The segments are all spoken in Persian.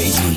حسینی.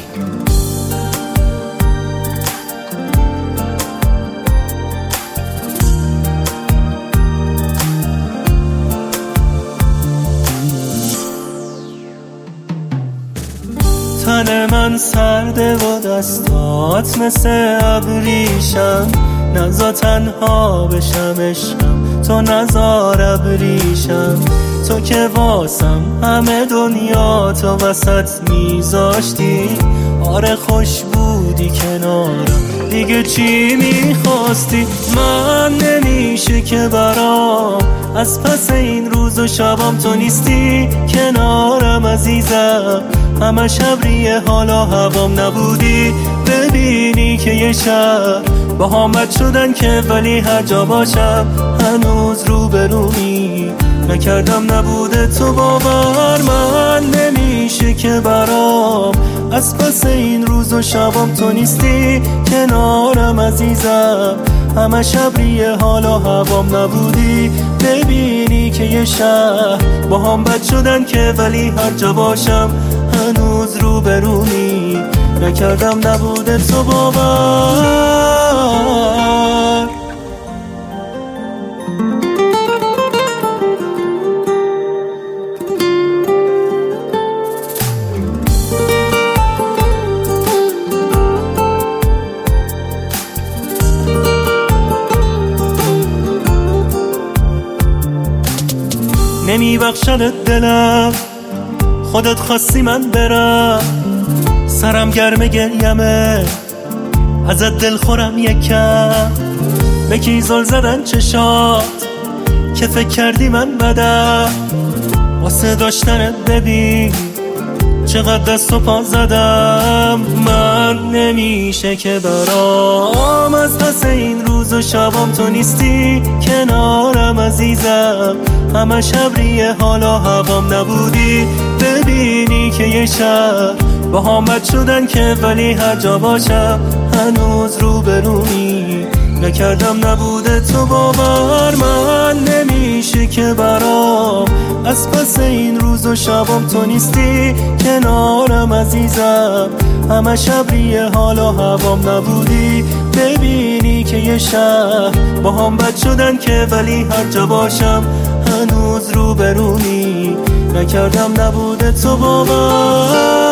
تن من سرده و دستات مثل ابریشم، نزا تنها بشم عشقم، تو نزار ابریشم. تو که واسم همه دنیا تو وسط میذاشتی، آره خوش بودی کنارم، دیگه چی میخواستی؟ من نمیشه که برام از پس این روز و شبام تو نیستی کنارم عزیزم. همه شبریه حالا هوام نبودی، ببینی که یه شب با هم بد شدن که ولی هر جا باشم هنوز روبرومی. نکردم نبوده تو باور، من نمیشه که برام از پس این روز و شبام تو نیستی کنارم عزیزم. همه شبریه حالا هوام نبودی، ببینی که یه شب با هم بد شدن که ولی هر جا باشم هنوز روبرومی. نکردم نبوده تو باور. نمیبخشدت دلم، خودت خواستی من برم، سرم گرم گریمه ازت دل خورم یکم. به کی زل زدن چشات که فکر کردی من بدم، واسه داشتنت ببین چقدر دست و پا زدم. من نمیشه که برام از پس این روز و شبام تو نیستی کنارم عزیزم. همه شبریه حالا هوام نبودی، ببینی که یه شب با هم بد شدن که ولی هر جا باشم هنوز روبرومی. نکردم نبوده تو باور، من نمیشه که برام از پس این روز و شبام تو نیستی کنارم عزیزم. همه شبریه حالا هوام نبودی، ببینی که یه شب با هم بد شدن که ولی هر جا باشم هنوز روبرومی. نکردم نبوده تو باور.